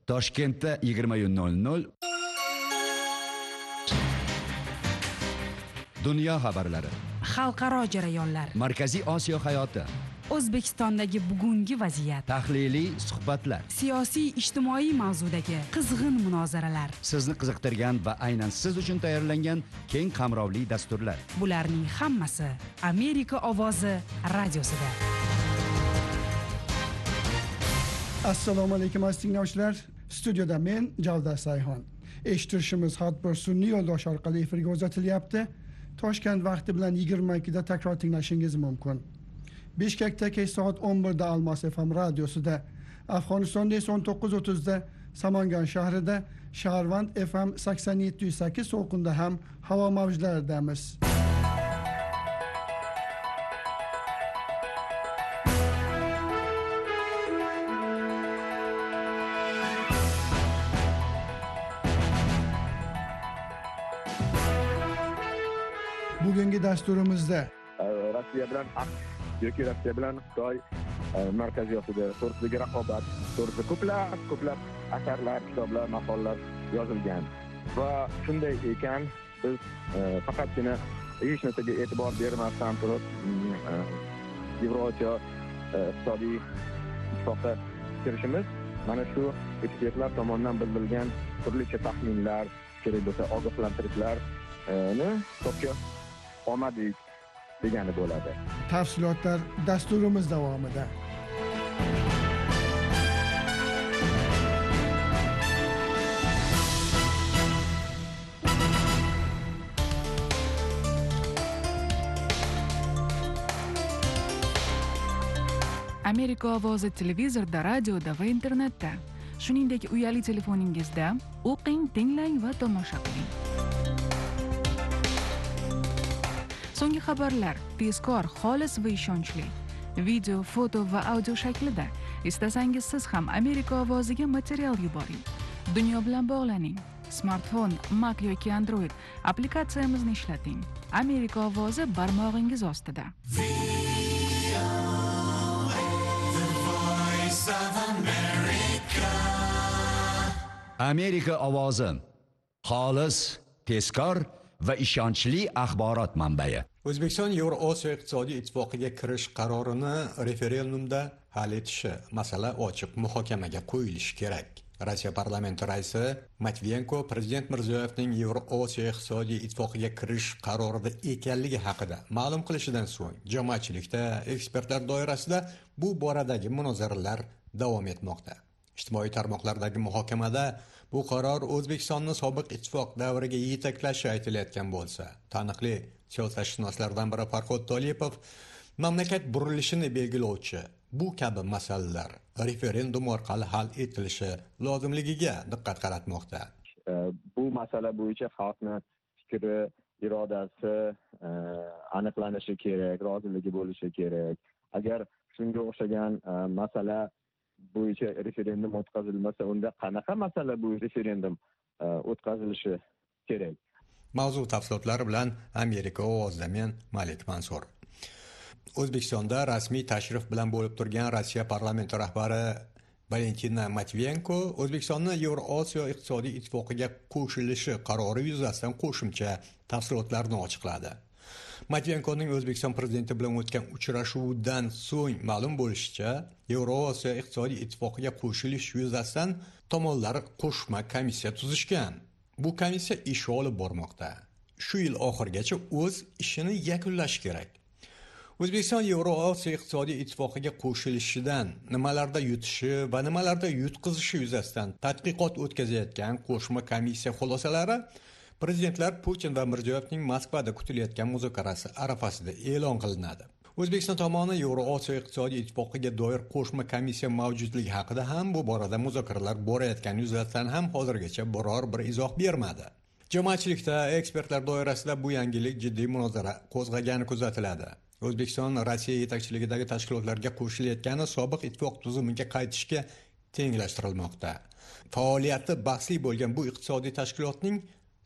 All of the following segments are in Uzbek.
Toshkentda 20:00. Dunyo xabarlari. Xalqaro jarayonlar. Markaziy Osiyo hayoti. O'zbekistondagi bugungi vaziyat. Tahliliy suhbatlar. Siyosiy ijtimoiy mavzudagi qizg'in munozaralar. Sizni qiziqtirgan va aynan siz uchun tayyorlangan keng qamrovli dasturlar. Bularning hammasi Amerika ovozi radiosida. Assalomu alaykum aziz tinglovchilar. Studiyada men Javdar Sayxon. Eshittirishimiz har bir sun'iy yo'ldosh orqali efirga uzatilyapti. Toshkent vaqti bilan 22 da takror tinglashingiz mumkin. Bishkekda kech soat 11 da Almos FM radiosida, Afg'onistonda esa 19:30 da Samangan shahrida, Shaharvand FM 87.8 so'qinda ham havo mavjlaridamiz. Bugungi dasturimizda Rossiya bilan yoki Rossiya bilan Xitoy Markaziy Osiyo to'g'risidagi raqobat to'g'risida ko'plab asarlar, kitoblar, maqolalar yozilgan. Va shunday ekan, biz faqatgina hech narsaga e'tibor bermasdan turib Yevroosiyo iqtisodiy ittifoqqa kirishimiz mana shu ekspertlar tomonidan bildirilgan turlicha taxminlar, kerak bo'lsa ogohlantirishlarni hisobga olmadik degani bo'ladi. Tafsilotlar dasturimiz davomida. Amerika ovozi televizorda, radioda va internetda, shuningdek uyali telefoningizda o'qing, tinglang va tomosha qiling. So'nggi xabarlar tezkor, xolis va ishonchli. Video, foto va audio shaklida. Istasangiz siz ham Amerika ovoziga material yuboring. Dunyo bilan bog'laning. Smartfon, Mac yoki Android applikatsiyamizni ishlating. Amerika ovozi barmog'ingiz ostida. Amerika ovozi. Xolis, tezkor va ishonchli axborot manbai. O'zbekiston Yevroosiyo iqtisodiy ittifoqiga kirish qarorini referendumda hal etishi masala ochiq muhokamaga qo'yilishi kerak. Rossiya parlamenti raisi Matviyenko prezident Mirziyoyevning Yevroosiyo iqtisodiy ittifoqiga kirish qarorida ekanligi haqida ma'lum qilishidan so'ng jamoatchilikda, ekspertlar doirasida bu boradagi munozaralar davom etmoqda. Ijtimoiy tarmoqlardagi muhokamada bu qaror O'zbekistonni sobiq ittifoq davriga yetaklashi aytilayotgan bo'lsa, taniqli siyosatshunoslardan biri Farhod Tolipov mamlakat burilishini belgilovchi bu kabi masalalar referendum orqali hal etilishi lozimligiga diqqat qaratmoqda. Bu masala bo'yicha xalqni fikri, irodasi aniqlanishi kerak, roziligi bo'lishi kerak. Agar shunga o'xshagan masala bo'yicha referendum o'tkazilmasa, unda qanaqa masala bo'yicha referendum o'tkazilishi kerak? Mavzu tafsilotlari bilan Amerika ovozida men Malik Mansur. O'zbekistonda rasmiy tashrif bilan bo'lib turgan Rossiya parlamenti rahbari Valentina Matviyenko O'zbekistonni Yevroosiyo iqtisodiy ittifoqiga qo'shilishi qarori yuzasidan qo'shimcha tafsilotlarni ochiqladi. Matviyenkoning O'zbekiston prezidenti bilan o'tgan uchrashuvidan so'ng ma'lum bo'lishicha, Yevroosiyo iqtisodiy ittifoqiga qo'shilish yuzasidan tomonlar qo'shma komissiya tuzishgan. Bu komissiya ish olib bormoqda. Shu yil oxirigacha o'z ishini yakunlashi kerak. O'zbekiston Yevroosiyo iqtisodiy ittifoqiga qo'shilishidan nimalarda yutishi va nimalarda yutqizishi yuzasidan tadqiqot o'tkazayotgan qo'shma komissiya xulosalari prezidentlar Putin va Mirziyoyevning Moskvada kutilayotgan muzokarasi arafasida e'lon qilinadi. O'zbekiston tomoni Yevroosiyo iqtisodiy ittifoqiga doir qo'shma komissiya mavjudligi haqida ham bu borada muzokaralar borayotgani yuzasidan ham hozirgacha biror bir izoh bermadi. Jamoatchilikda, ekspertlar doirasida bu yangilik jiddiy munozara qo'zg'agani kuzatiladi. O'zbekiston Rossiya yetakchiligidagi tashkilotlarga qo'shilayotgani sobiq ittifoq tuzumiga qaytishga tenglashtirilmoqda. Faoliyati bahsli bo'lgan bu iqtisodiy tashkilotning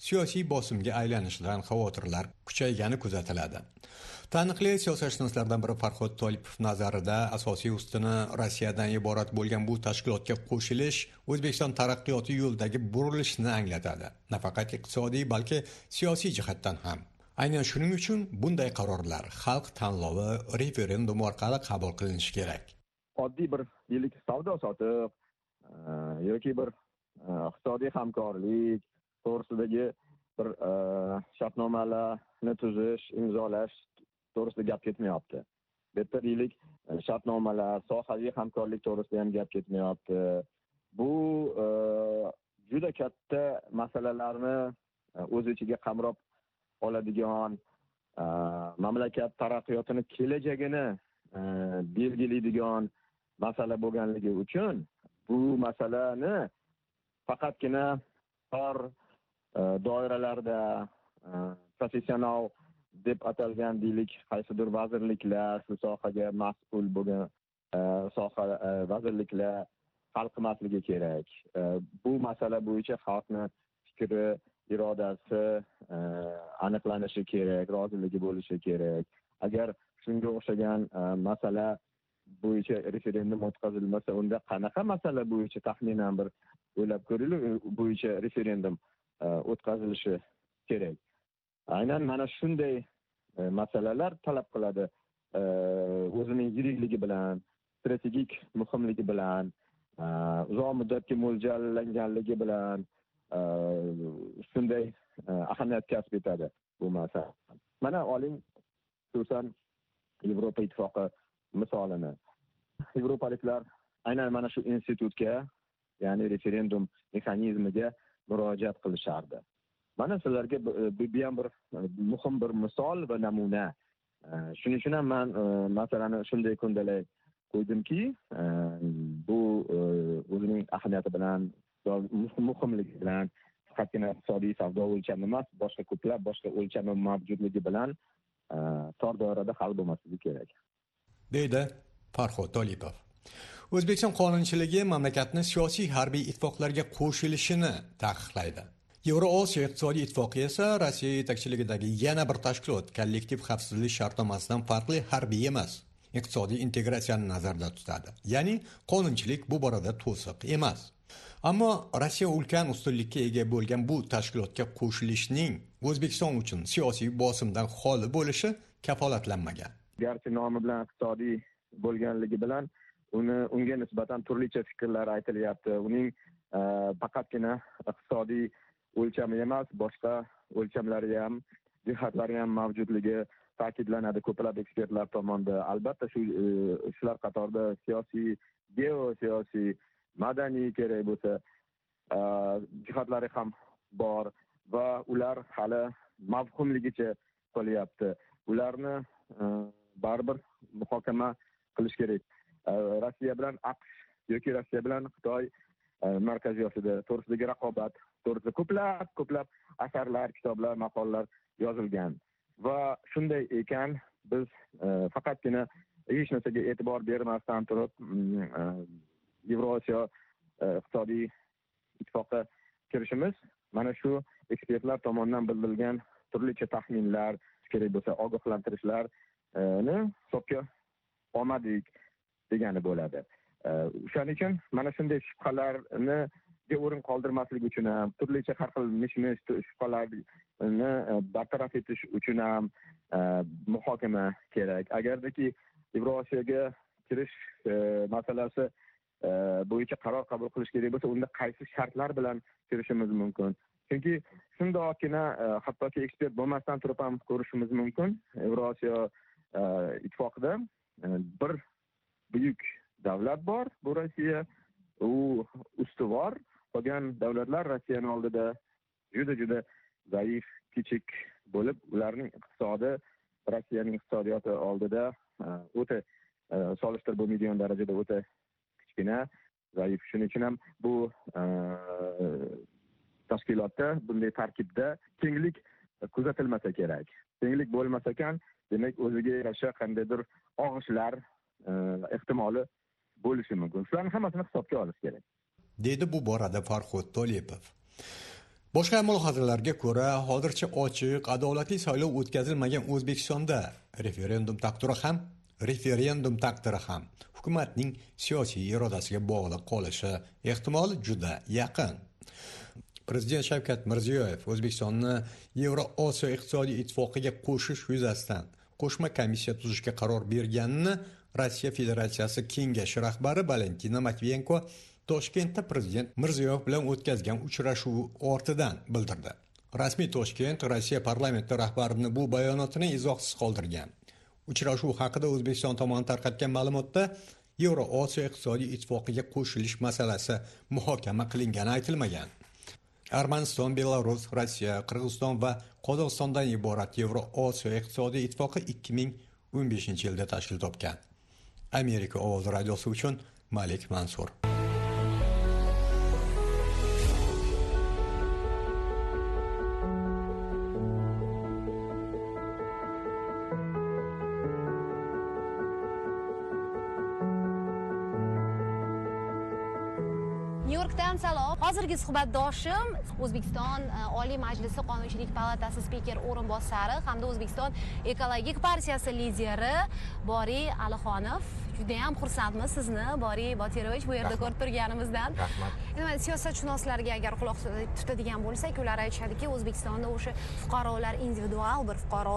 siyosiy bosimga aylanishidan xavotirlar kuchaygani kuzatiladi. Taniqli siyosatshunoslardan biri Farhod Tolipov nazarida asosiy ustuni Rossiyadan iborat bo'lgan bu tashkilotga qo'shilish O'zbekiston taraqqiyoti yo'lidagi burilishni anglatadi. Nafaqat iqtisodiy, balki siyosiy jihatdan ham. Aynan shuning uchun bunday qarorlar xalq tanlovi, referendum orqali qabul qilinishi kerak. Oddiy bir yillik savdo-sotiq yoki bir iqtisodiy hamkorlik to'g'risidagi bir shartnomalarni tuzish, imzolash to'g'risida gap ketmayapti. Bu yerda yillik shartnomalar, sohaviy hamkorlik to'g'risida ham gap ketmayapti. Bu juda katta masalalarni o'z ichiga qamrab oladigan, mamlakat taraqqiyotini kelajagini belgilaydigan masala bo'lganligi uchun bu masalani faqatgina tor doiralarda professional deb atalgan deylik qaysidir vazirliklar, shu sohaga mas'ul bo'lgan soha vazirliklar hal qilmasligi kerak. Bu masala bo'yicha xalqning fikri, irodasi aniqlanishi kerak, roziligi bo'lishi kerak. Agar shunga o'xshagan masala bo'yicha referendum o'tkazilmasa, unda qanaqa masala bo'yicha taxminan bir o'ylab ko'ringlar, bo'yicha referendum o'tkazilishi kerak. Aynan mana shunday masalalar talab qiladi o'zining yirikligi bilan, strategik muhimligi bilan, uzoq muddatga mo'ljallanganligi bilan shunday ahamiyat kasb etadi bu masala. Mana oling, xususan Yevropa ittifoqi misolini. Yevropaliklar aynan mana shu institutga, ya'ni referendum mexanizmiga murojaat qilishardi. Mana sizlarga bu ham bir muhim bir misol va namuna. Shuning uchun ham men masalani shunday ko'ndalay qo'ydimki, bu o'zining ahamiyati bilan, muhimligi bilan faqatgina iqtisodiy savdo o'lchami emas, boshqa ko'plab boshqa o'lchami mavjudligi bilan tor doirada hal bo'lmasligi kerak. Deydi Farhod Tolipov. O'zbekiston qonunchiligi mamlakatni siyosiy harbiy ittifoqlarga qo'shilishini taqiqlaydi. Yevroosiyo iqtisodiy ittifoqi esa Rossiya yetakchiligidagi yana bir tashkilot, kollektiv xavfsizlik shartnomasidan farqli harbiy emas, iqtisodiy integratsiyani nazarda tutadi. Ya'ni qonunchilik bu borada to'siq emas. Ammo Rossiya ulkan ustunlikka ega bo'lgan bu tashkilotga qo'shilishning O'zbekiston uchun siyosiy bosimdan xoli bo'lishi kafolatlanmagan. Garchi nomi bilan iqtisodiy bo'lganligi bilan unga nisbatan turlicha fikrlar aytilyapti. Uning faqatgina iqtisodiy o'lchami emas, boshqa o'lchamlari ham, jihatlari ham mavjudligi ta'kidlanadi ko'plab ekspertlar tomonidan. Albatta shular qatorida siyosiy, geosiyosiy, madaniy kerak bo'lsa jihatlari ham bor va ular hali mavhumligicha qolyapti. Ularni baribir muhokama qilish kerak. Rossiya bilan AQSh yoki Rossiya bilan Xitoy Markaziy Osiyo to'g'risidagi raqobat to'g'risida ko'plab asarlar, kitoblar, maqolalar yozilgan. Va shunday ekan, biz faqatgina hech narsaga e'tibor bermasdan turib Yevroosiyo iqtisodiy ittifoqqa kirishimiz mana shu ekspertlar tomonidan bildirilgan turlicha taxminlar, kerak bo'lsa ogohlantirishlarni hisobga olmadik degani bo'ladi. Shuning uchun mana shunday shubhalarni o'rin qoldirmaslik uchun ham, turlicha har xil mish-mish shubhalarni bartaraf etish uchun ham muhokama kerak. Agardaki Yevroosiyoga kirish masalasi bo'yicha qaror qabul qilish kerak bo'lsa, unda qaysi shartlar bilan kirishimiz mumkin? Chunki shundoqqina hattoki ekspert bo'lmasdan turib ham ko'rishimiz mumkin. Yevroosiyo ittifoqida bir buyuk davlat bor, bu Rossiya. U ustuvor qolgan davlatlar Rossiyaning oldida juda zaif, kichik bo'lib, ularning iqtisodi Rossiyaning iqtisodiyoti oldida o'ta solishtirib bo'lmaydigan darajada o'ta kichkina, zaif. Shuning uchun ham bu tashkilotda, bunday tarkibda tenglik kuzatilmasa kerak. Tenglik bo'lmasa ekan, demak o'ziga yarasha qandaydir og'ishlar ehtimoli bo'lishi mumkin. Shularni hammasini hisobga olish kerak. Dedi bu borada Farhod Tolipov. Boshqa mulohazalarga ko'ra, hozircha ochiq, adolatli saylov o'tkazilmagan O'zbekistonda referendum taqdiri ham hukumatning siyosiy irodasiga bog'liq qolishi ehtimoli juda yaqin. Prezident Shavkat Mirziyoyev O'zbekistonni Yevroosiyo iqtisodiy ittifoqiga qo'shish yuzasidan qo'shma komissiya tuzishga qaror berganini Rossiya Federatsiyasi Kengashi rahbari Valentina Matviyenko Toshkentda Prezident Mirziyoyev bilan o'tkazgan uchrashuv ortidan bildirdi. Rasmiy Toshkent Rossiya parlamenti rahbarining bu bayonotini izohsiz qoldirgan. Uchrashuv haqida O'zbekiston tomoni tarqatgan ma'lumotda Yevroosiyo iqtisodiy ittifoqiga qo'shilish masalasi muhokama qilingani aytilmagan. Armaniston, Belarus, Rossiya, Qirg'iziston va Qozog'istondan iborat Yevroosiyo iqtisodiy ittifoqi 2015-yilda tashkil topgan. Amerika ovozi radiosi uchun Malik Mansur. Nyu-Yorkdan salom. Hozirgi suhbatdoshim O'zbekiston Oliy Majlisi Qonunchilik palatasi spikeri o'rinbosari hamda O'zbekiston Ekologik partiyasi lideri Boriy Alixonov. Juda ham xursandmiz sizni Boriy Botirovich bu yerda ko'rib turganimizdan. Rahmat. Nima siyosatshunoslarga agar quloq tutadigan bo'lsak, ular aytishadiki, O'zbekistonda o'sha fuqarolar individual bir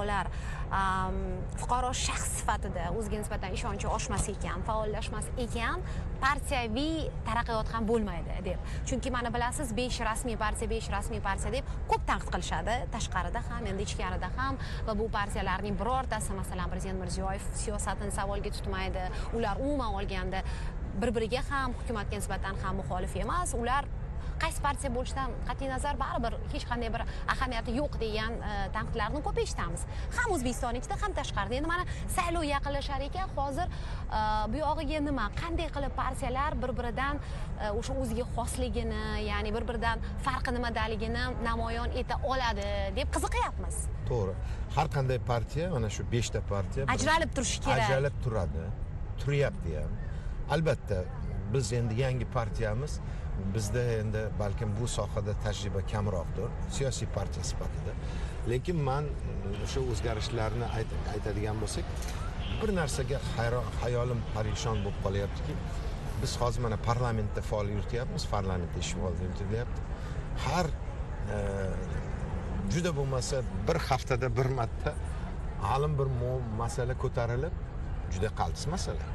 fuqaro shaxs sifatida o'ziga nisbatan ishonchi oshmas ekan, faollashmas ekan, partiyaviy taraqqiyot ham bo'lmaydi deb. Chunki mana bilasiz, 5 rasmiy partiya deb ko'p tanqid qilishadi, tashqarida ham, endi ichkarida ham va bu partiyalarning birortasi, masalan, Prezident Mirziyoyev siyosatini savolga tutmaydi. Ular umuman olganda bir-biriga ham, hukumatga nisbatan ham muxolif emas. Ular qaysi partiya bo'lishidan qat'iy nazar baribir hech qanday bir ahamiyati yo'q degan tanqidlarni ko'p eshitamiz. Ham O'zbekiston ichida, ham tashqarida. Endi mana saylov yaqinlashar ekan, hozir bu yog'iga nima, qanday qilib partiyalar bir-biridan o'sha o'ziga xosligini, ya'ni bir-biridan farqi nimadaligini namoyon eta oladi deb qiziqyapmiz. To'g'ri. Har qanday partiya, mana shu 5 ta partiya ajralib turishi kerak. Ajralib turadi. Turyapti ham. Albatta, biz endi yangi partiyamiz. Bizda endi balkim bu sohada tajriba kamroqdir, siyosiy partiya sifatida. Lekin men o'sha o'zgarishlarni aytadigan bo'lsak, bir narsaga hayolim parishon bo'lib qolyaptiki, biz hozir mana parlamentda faol yurityapmiz, parlamentda ish faol yuritilyapti. Har juda bo'lmasa bir haftada bir marta ma'lum bir masala ko'tarilib, juda qaltis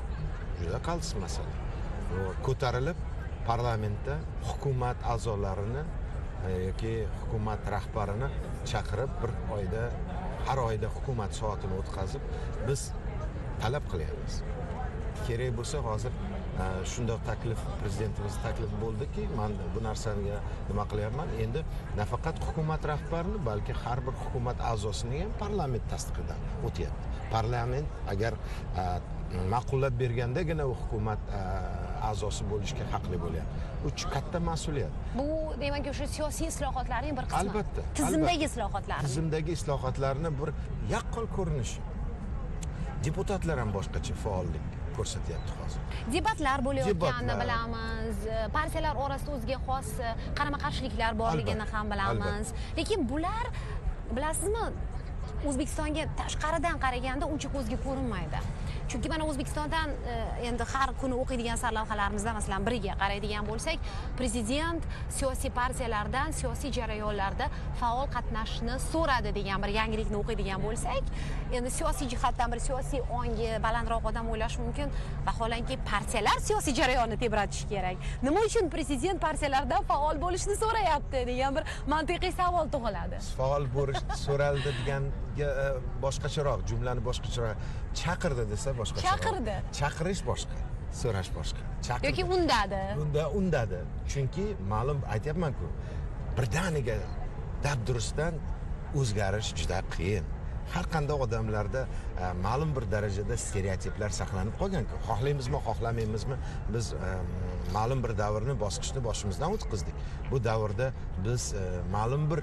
masala. Ko'tarilib parlamentda hukumat a'zolarini yoki hukumat rahbarini chaqirib har oyda hukumat soatini o'tkazib biz talab qilyapmiz. Kerak bo'lsa hozir shunday prezidentimiz taklif bo'ldiki, men bu narsaga nima qilyapman? Endi nafaqat hukumat rahbarini, balki har bir hukumat a'zosini ham parlament tasdiqidan o'tyapti. Parlament agar ma'qullab bergandagina u hukumat a'zosi bo'lishga haqli bo'lyapti. Bu katta mas'uliyat. Bu demak o'sha siyosiy islohotlarning bir qismi. Albatta. Tizimdagi islohotlar. Tizimdagi islohotlarning bir yaqqol ko'rinishi. Deputatlar ham boshqacha faollik ko'rsatyapti hozir. Debatlar bo'layotganini bilamiz. Partiyalar orasida o'ziga xos qarama-qarshiliklar borligini ham bilamiz. Lekin bular, bilasizmi, O'zbekistonga tashqaridan qaraganda uncha ko'zga ko'rinmaydi. Chunki mana O'zbekistondan endi har kuni o'qiydigan sarlavhalarimizda masalan biriga qaraydigan bo'lsak, prezident siyosiy partiyalardan siyosiy jarayonlarda faol qatnashishni so'radi degan bir yangilikni o'qiydigan bo'lsak, endi siyosiy jihatdan bir siyosiy ongi balandroq odam o'ylashi mumkin, vaholanki partiyalar siyosiy jarayonni tebratishi kerak. Nima uchun prezident partiyalardan faol bo'lishni so'rayapti degan bir mantiqiy savol tug'iladi. Faol bo'lish so'raldi degan boshqacharoq, jumlani boshqacharoq chaqirdi desa boshqacha. Chaqirdi. Chaqirish boshqa, so'rash boshqa. Chaqirdi. Yoki undadi. Undadi. Chunki ma'lum aytyapman-ku, birdaniga dabdurustdan o'zgarish juda qiyin. Har qanday odamlarda ma'lum bir darajada stereotiplar saqlanib qolgan-ku. Xohlaymizmi, xohlamaymizmi, biz ma'lum bir davrni bosqichni boshimizdan o'tkazdik. Bu davrda biz ma'lum bir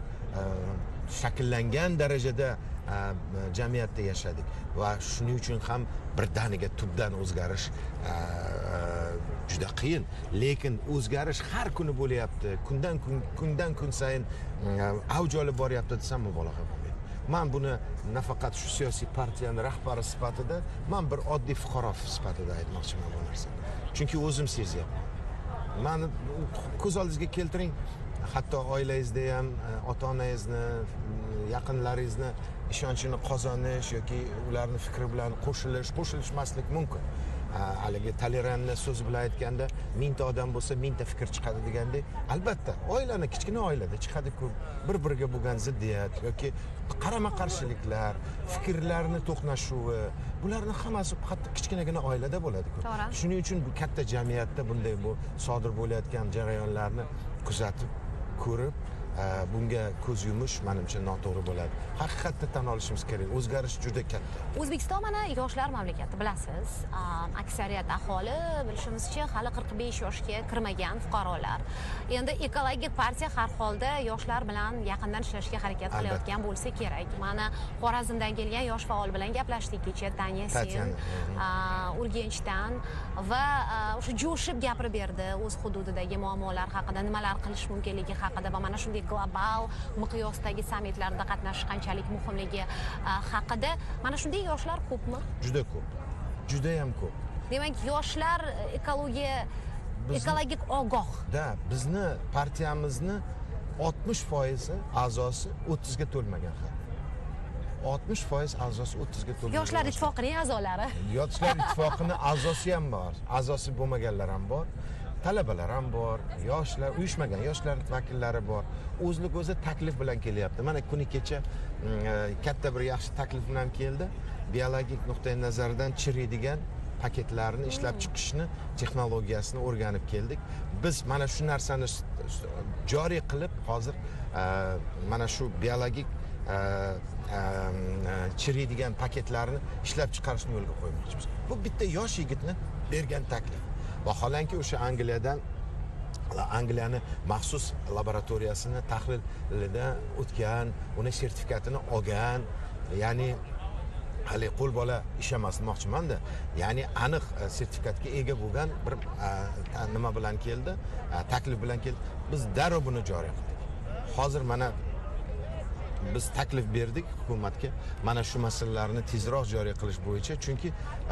shakllangan darajada jamiyatda yashadik va shuning uchun ham birdaniga tubdan o'zgarish juda qiyin, lekin o'zgarish har kuni bo'lyapti, kundan kun sayin avj olib boryapti desam mubolag'a bo'lmaydi. Men buni nafaqat shu siyosiy partiyaning rahbari sifatida, men bir oddiy fuqaro sifatida aytmoqchiman bu narsani. Chunki o'zim sezyapman. Meni ko'z oldingizga keltiring, hatto oilangizda ham ota-onangizni, yaqinlaringizni ishonchini qozonish yoki ularning fikri bilan qo'shilishmaslik mumkin. Haligi Talleyrandni so'zi bilan aytganda, 1000 ta odam bo'lsa 1000 ta fikr chiqadi degandek, albatta, oilani kichkina oilada chiqadi-ku, bir-biriga bo'lgan ziddiyat yoki qarama-qarshiliklar, fikrlarning to'qnashuvi, bularning hammasi hatto kichkinagina oilada bo'ladi-ku. Shuning uchun bu katta jamiyatda bunday bu sodir bo'layotgan jarayonlarni kuzatib, ko'rib, bunga ko'z yumish menimcha noto'g'ri bo'ladi. Haqiqatda tan olishimiz kerak. O'zgarish juda katta. O'zbekiston mana yoshlar mamlakati, bilasiz. Aksariyat aholi bilishimizcha hali 45 yoshga kirmagan fuqarolar. Endi ekologik partiya har holda yoshlar bilan yaqindan ishlashga harakat qilayotgan bo'lsa kerak. Mana Xorazmdan kelgan yosh faol bilan gaplashdik kecha, Tanya Sen, Urganchdan va o'sha jo'shib gapirib berdi o'z hududidagi muammolar haqida, nimalar qilish mumkinligi haqida va mana shunday global miqyosdagi sammitlarda qatnashish qanchalik muhimligi haqida. Mana shunday yoshlar ko'pmi? Juda ko'p. Juda ham ko'p. Demak, yoshlar ekologik ogoh. Bizni partiyamizni 60% a'zosi 30 ga to'lmagan ham. 60% a'zosi 30 ga to'lmagan. Yoshlar ittifoqining a'zolari. Yoshlar ittifoqining a'zosi ham bor, a'zosi bo'lmaganlar ham bor. Talabalar ham bor, yoshlar, uyushmagan yoshlar vakillari bor. O'zlik-o'zi taklif bilan kelyapti. Mana kuni kecha katta bir yaxshi taklif bilan keldi. Biologik nuqtai nazardan chiriydigan paketlarni ishlab chiqishni texnologiyasini o'rganib keldik. Biz mana shu narsani joriy qilib, hozir mana shu biologik chiriydigan paketlarni ishlab chiqarishni yo'lga qo'ymoqchimiz. Bu bitta yosh yigitni bergan taklif. Vaholanki o'sha Angliyani maxsus laboratoriyasini tahlilidan o'tgan, uni sertifikatini olgan, ya'ni hali qo'l bola ish emas demoqchiman-da. Ya'ni aniq sertifikatga ega bo'lgan bir nima bilan keldi, taklif bilan keldi. Biz darrov buni joriy qildik. Hozir mana biz taklif berdik hukumatga, mana shu masalalarni tezroq joriy qilish bo'yicha, chunki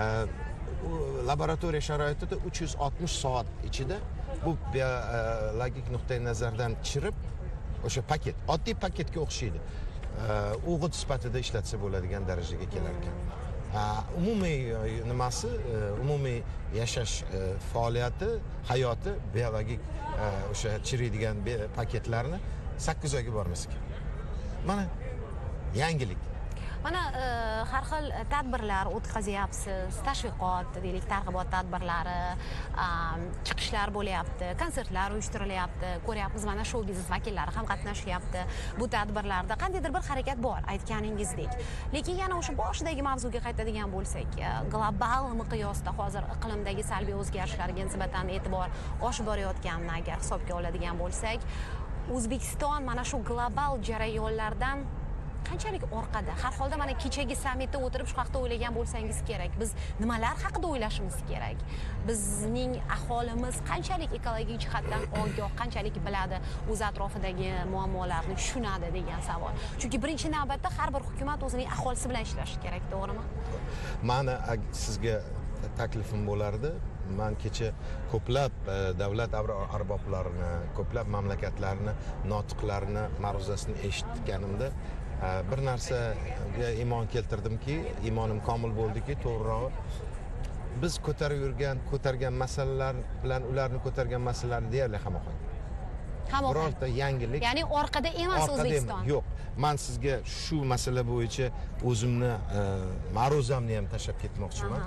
laboratoriya sharoitida 360 soat ichida bu biologik nuqtai nazardan chirib, o'sha paket, oddiy paketga o'xshaydi. O'g'it sifatida ishlatsa bo'ladigan darajaga kelar ekan. Umumiy nimasi, umumiy yashash faoliyati, hayoti biologik o'sha chiriydigan paketlarni 8 oyga bormas ekan. Mana yangilik. Mana har xil tadbirlar o'tkazyapsiz, tashviqot, deylik, targ'ibot tadbirlari, chiqishlar bo'lyapti, konsertlar uyushtirilyapti. Ko'ryapmiz, mana shou biznes vakillari ham qatnashyapti bu tadbirlarda. Qandaydir bir harakat bor, aytganingizdek. Lekin yana o'sha boshidagi mavzuga qaytadigan bo'lsak, global miqyosda hozir iqlimdagi salbiy o'zgarishlarga nisbatan e'tibor oshib borayotganini agar hisobga oladigan bo'lsak, O'zbekiston mana shu global jarayonlardan qanchalik orqada? Har holda mana kechagi sammitda o'tirib shu haqida o'ylagan bo'lsangiz kerak. Biz nimalar haqida o'ylashimiz kerak? Bizning aholimiz qanchalik ekologik jihatdan ogoh, qanchalik biladi, o'z atrofidagi muammolarni tushunadi degan savol. Chunki birinchi navbatda har bir hukumat o'zining aholisi bilan ishlashi kerak, to'g'rimi? Mana sizga taklifim bo'lardi. Men kecha ko'plab davlat arboblarini, ko'plab mamlakatlarni notiqlarini, ma'ruzasini eshitganimda bir narsaga iymon keltirdimki, iymonim komil bo'ldiki, to'g'rirog'i biz ko'targan masalalar bilan ularni ko'targan masalalar deyarli hamohang. Birorta yangilik. Ya'ni orqada emas O'zbekiston. Yo'q. Men sizga shu masala bo'yicha o'zimni ma'ruzamni ham tashab ketmoqchiman.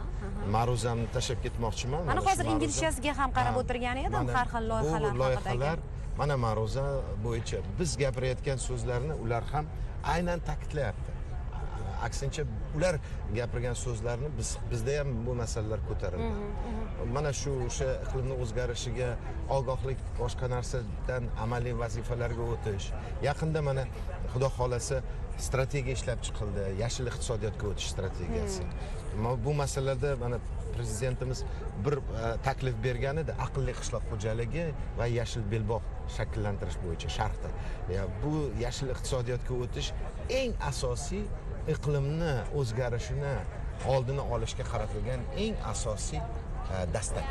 Mana hozir inglizchasiga ham qarab o'tirgan edim, har xil loyihalar. Mana ma'ruza bo'yicha biz gapirayotgan so'zlarni ular ham aynan ta'kidlayapti. aksincha ular gapirgan so'zlarni bizda ham bu masalalar ko'tarildi. Mana shu o'sha iqlimni o'zgarishiga ogohlik, boshqa narsadan amaliy vazifalarga o'tish. Yaqinda mana xudo xolasa strategiya ishlab chiqildi, yashil iqtisodiyotga o'tish strategiyasi. Bu masalada mana prezidentimiz bir taklif bergan edi, aqlli qishloq xo'jaligi va yashil belbog' shakllantirish bo'yicha sharhda. Bu yashil iqtisodiyotga o'tish eng asosiy iqlimni o'zgarishini oldini olishga qaratilgan eng asosiy dastak.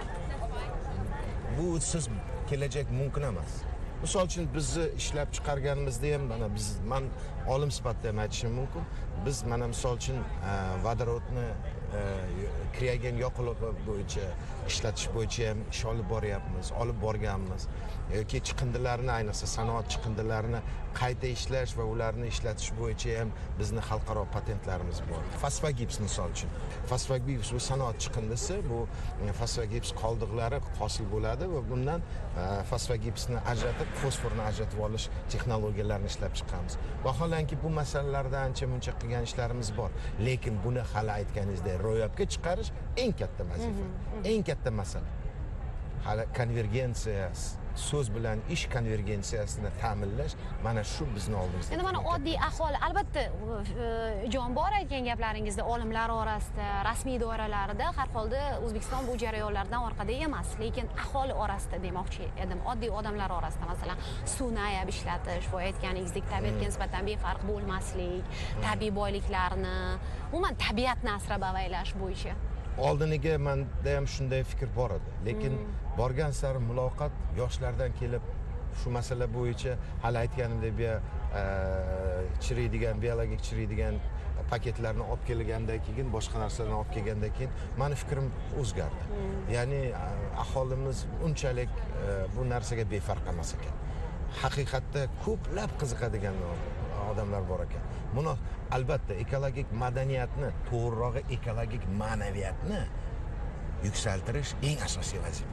Bu siz kelajak mumkin emas. Misol uchun bizni ishlab chiqarganimizda ham mana man olim sifatida ham aytishim mumkin. Biz mana misol uchun vodorodni kriogen yoqilg'i bo'yicha ishlatish bo'yicha ham ish olib boryapmiz, olib borganmiz. Yoki chiqindilarni, ayniqsa sanoat chiqindilarini qayta ishlash va ularni ishlatish bo'yicha ham bizni xalqaro patentlarimiz bor. Fosfogips misol uchun. Fosfogips bu sanoat chiqindisi, bu fosfogips qoldiqlari hosil bo'ladi va bundan fosfogipsni ajratib, fosforni ajratib olish texnologiyalarini ishlab chiqamiz. Vaholanki bu masalalarda ancha-muncha qilgan ishlarimiz bor, lekin buni hali aytganingizdek ro'yobga chiqarish eng katta vazifa, eng katta masala. Hali konvergensiya, so'z bilan ish konvergensiyasini ta'minlash mana shu bizni oldimizda. Endi mana oddiy aholi, albatta jon bor aytgan gaplaringizda olimlar orasida, rasmiy doiralarda har holda O'zbekiston bu jarayonlardan orqada emas, lekin aholi orasida demoqchi edim. Oddiy odamlar orasida masalan suvni ayab ishlatish, bu aytganingizdek tabiatga nisbatan befarq bo'lmaslik, tabiiy boyliklarni, umuman tabiatni asrab-avaylash bo'yicha. Oldiniga menda ham shunday fikr bor edi, lekin borgan sari muloqot yoshlardan kelib shu masala bo'yicha hali aytganimdek chiriydigan, biologik chiriydigan paketlarni olib kelgandan keyin, boshqa narsalarni olib kelgandan keyin meni fikrim o'zgardi. Ya'ni aholimiz unchalik bu narsaga befarq emas ekan. Haqiqatda ko'plab qiziqadigan odamlar bor ekan. Buni albatta ekologik madaniyatni, to'g'rirog'i ekologik ma'naviyatni yuksaltirish eng asosiy vazifa.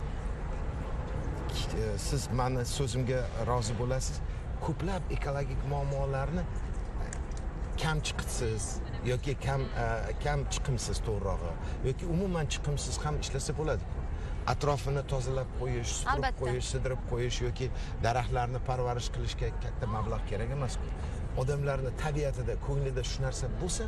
Siz meni so'zimga rozi bo'lasiz. Ko'plab ekologik muammolarni kam chiqimsiz yoki kam chiqimsiz to'g'rirog'i yoki umuman chiqimsiz ham ishlasa bo'ladi. Atrofini tozalab qo'yish, supurib qo'yish, sidirib qo'yish yoki daraxtlarni parvarish qilishga katta mablag' kerak emas-ku. Odamlarning tabiatida, ko'nglida shu narsa bo'lsa,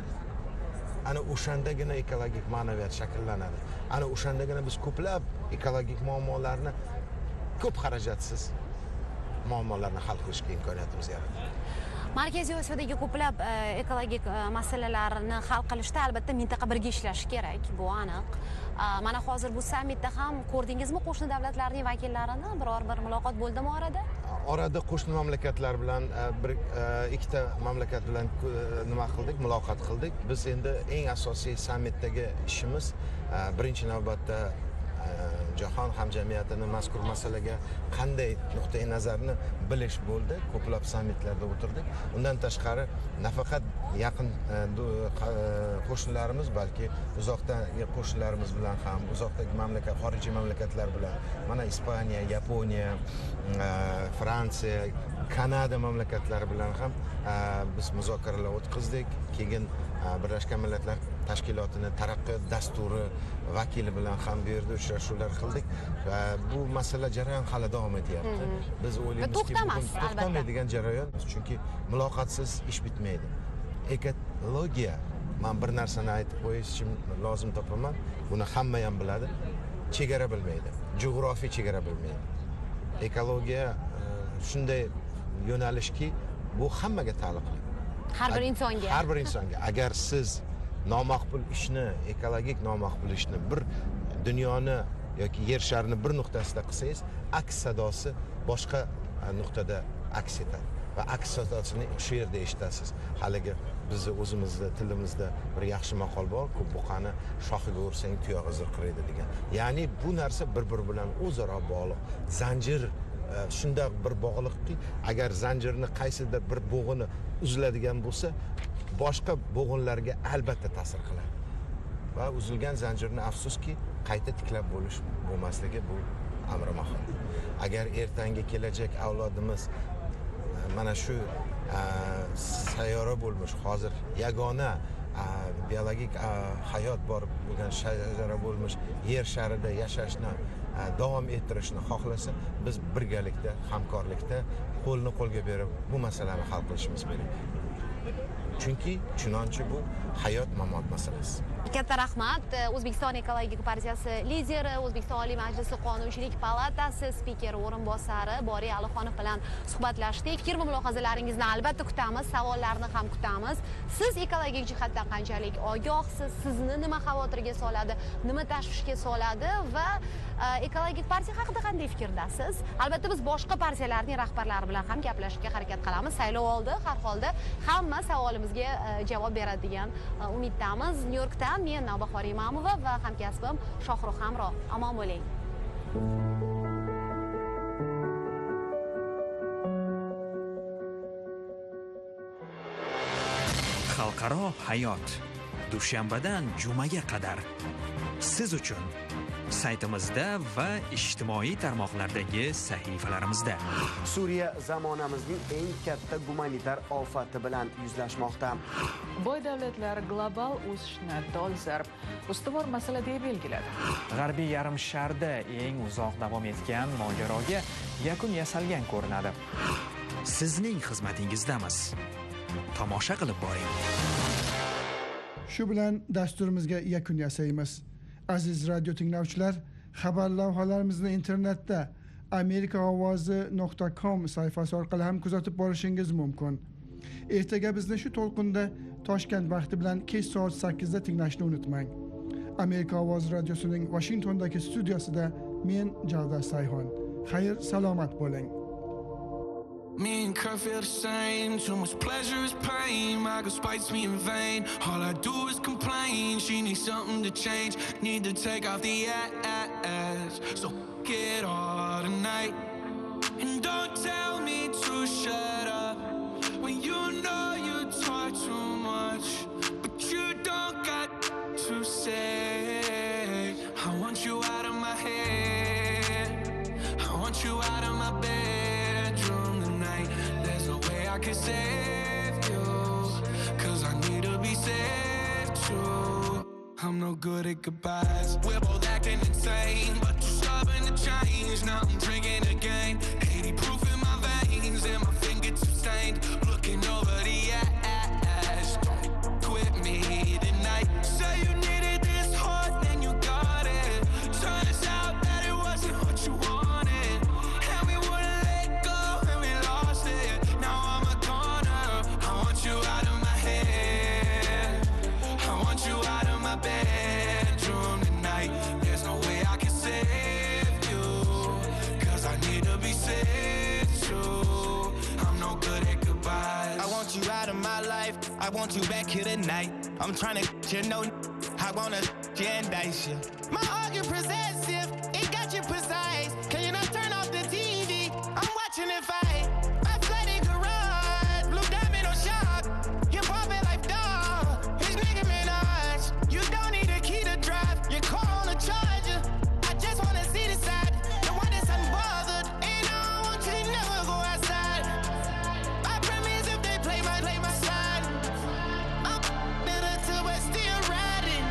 ana o'shandagina ekologik ma'naviyat shakllanadi. Ana o'shandagina biz ko'plab ekologik muammolarni ko'p xarajatsiz muammolarni hal qilishga imkoniyatimiz yaratadi. Markaziy Osiyodagi ko'plab ekologik masalalarni hal qilishda albatta mintaqa birga ishlashi kerak, bu aniq. Mana hozir bu sammitda ham ko'rdingizmi qo'shni davlatlarning vakillarini? Biror bir muloqot bo'ldimi orada? Orada qo'shni mamlakatlar bilan ikkita mamlakat bilan nima qildik? Muloqot qildik. Biz endi eng asosiy sammitdagi ishimiz birinchi navbatda jahon hamjamiyatini mazkur masalaga qanday nuqtai nazarni bilish bo'ldi. Ko'plab sammitlarda o'tirdik. Undan tashqari nafaqat yaqin qo'shnilarimiz, balki uzoqdagi qo'shnilarimiz bilan ham, uzoqdagi mamlakat, xorijiy mamlakatlar bilan, mana Ispaniya, Yaponiya, Fransiya, Kanada mamlakatlari bilan ham biz muzokaralar o'tkazdik. Keyin Birlashgan Millatlar Tashkilotining taraqqiyot dasturi vakili bilan ham bu yerda uchrashuvlar qildik. Bu masala jarayon hali davom etyapti. Biz o'ylaymizki, to'xtamaydigan jarayon, chunki muloqotsiz ish bitmaydi. Ekologiya, men bir narsani aytib qo'yishim lozim topaman. Buni hamma ham biladi. Chegara bilmaydi. Jo'g'rofiy chegara bilmaydi. Ekologiya shunday yo'nalishki, bu hammaga taalluqli. Har bir insonga. Har bir insonga. Agar siz nomaqbul ishni, ekologik nomaqbul ishni bir dunyoni yoki yer sharini bir nuqtasida qilsangiz, aks sadosi boshqa nuqtada aks etadi va aks sadosini shu yerda eshitasiz. Haligi bizni o'zimizda tilimizda bir yaxshi maqol bor, ko'p buqani shoxiga ursang tuyog'i zirqiraydi degan. Ya'ni bu narsa bir-biri bilan o'zaro bog'liq. Zanjir shunda bir bog'liqki, agar zanjirni qaysidir bir bo'g'ini uziladigan bo'lsa, boshqa bo'g'inlarga albatta ta'sir qiladi. Va uzilgan zanjirni afsuski qayta tiklab bo'lmasligi bu amri mahol. Agar ertangi kelajak avlodimiz mana shu sayyora bo'lmish hozir yagona biologik hayot bor bo'lgan shajara bo'lmish yer sharida yashashni davom ettirishni xohlasa biz birgalikda hamkorlikda qo'lni qo'lga berib bu masalani hal qilishimiz kerak. Chunki chunonchi bu hayot mamot masalasi. Katta rahmat. O'zbekiston ekologik partiyasi lideri, O'zbekiston Oliy Majlisi Qonunchilik palatasi spikeri o'rinbosari Boriy Alixonov bilan suhbatlashdik. Fikr va mulohazalaringizni albatta kutamiz, savollarni ham kutamiz. Siz ekologik jihatdan qanchalik ogohsiz, sizni nima xavotirga soladi, nima tashvishga soladi va ekologik partiya haqida qanday fikrdasiz? Albatta biz boshqa partiyalarning rahbarlari bilan ham gaplashishga harakat qilamiz. Saylov oldi, har holda hamma savolimizga javob beradi degan umiddamiz. Nyu-Yorkdan men Navbahor Imamova va hamkasbim Shohruh Hamroh. Omon bo'ling. Xalqaro hayot dushanbadan jumaga qadar siz uchun saytimizda va ijtimoiy tarmoqlardagi sahifalarimizda. Suriya zamonamizning eng katta gumanitar ofati bilan yuzlashmoqda. Boy davlatlar global o'sishni dolzarb ustuvor masala deb belgiladi. G'arbiy yarim sharda eng uzoq davom etgan mojaroga yakun yasalgan ko'rinadi. Sizning xizmatingizdamiz. Tomosha qilib boring. Shu bilan dasturimizga yakun yasaymiz. Aziz radio tinglovchilar, xabar lavhalarimizni internetda amerikaovozi.com sayfasi orqali ham kuzatib borishingiz mumkin. Ertaga bizni shu to'lqinda Toshkent vaqti bilan kech soat 8 da tinglashni unutmang. Amerika Ovozi radiosining Washingtondagi studiosida men Javdar Sayhon. Xayr, salomat bo'ling. Me and Kurt feel the same. Too much pleasure is pain. My girl spites me in vain. All I do is complain. She needs something to change. Need to take off the ass. So get all tonight. And don't tell me to shut up when you know you talk too much, but you don't got to say. I want you out of my head. I want you out of my bedroom tonight. There's no way I can save you, 'cause I need to be saved too. I'm no good at goodbyes. We're both acting insane, but you're stubborn to change. Now I'm drinking again. 80 proof in my veins and my fingertips stained. Looking over the ash. Don't quit me tonight. Say you needed this hard, then you got it. Turns out that it wasn't what you wanted, and we wouldn't let go, and we lost it. Now I'm a goner. I want you out of my head. I want you out of my bedroom tonight. There's no way I can save you, 'cause I need to be saved too. I'm no good at goodbyes. I want you out of my life. I want you back here tonight. I'm trying to you know I wanna dice you. My heart get possessive, it got you precise. Can you not turn off the TV? I'm watching it fight. My flooded garage, blue diamond on shop. You bought me like dog. It's Nicki Minaj. You don't need a key to drive. Your car on a charger. I just wanna see the side, the one that's unbothered. And I don't want you to never go outside. I promise if they play my side, I'm bitter too, but still riding.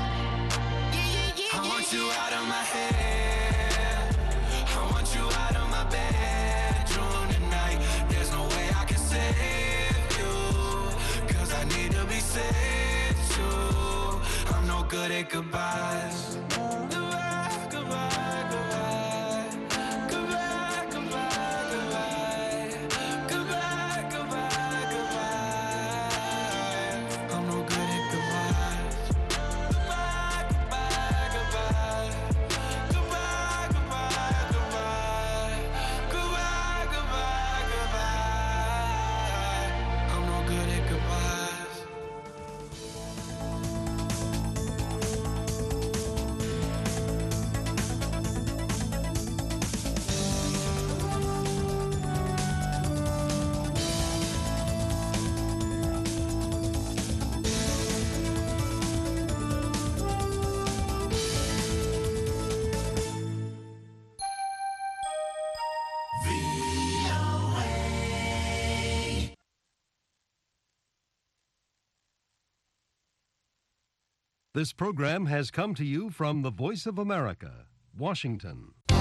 Yeah. I want you out of my head. I want you out of my bedroom tonight. There's no way I can save you, 'cause I need to be saved too. I'm no good at goodbyes. Goodbye, goodbye, goodbye. Goodbye, goodbye, goodbye. Goodbye, goodbye, goodbye. I'm no good at goodbyes. Goodbye, goodbye, goodbye. Goodbye, goodbye, goodbye. Goodbye, goodbye, goodbye. I'm no good at goodbyes. This program has come to you from the Voice of America, Washington.